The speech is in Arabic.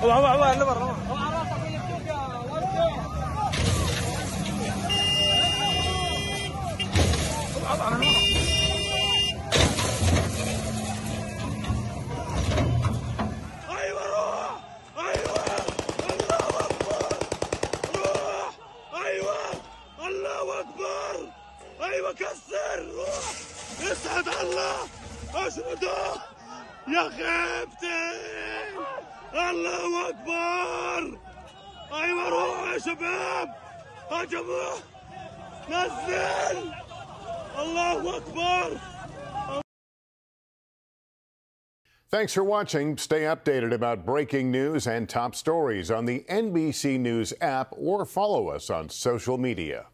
الله أكبر. أيوة كسر روح اسعد الله اشرده يا خيبتي. الله أكبر. أيوة روح يا شباب هجموا نزل. الله أكبر. Thanks for watching. Stay updated about breaking news and top stories on the NBC News app or follow us on social media.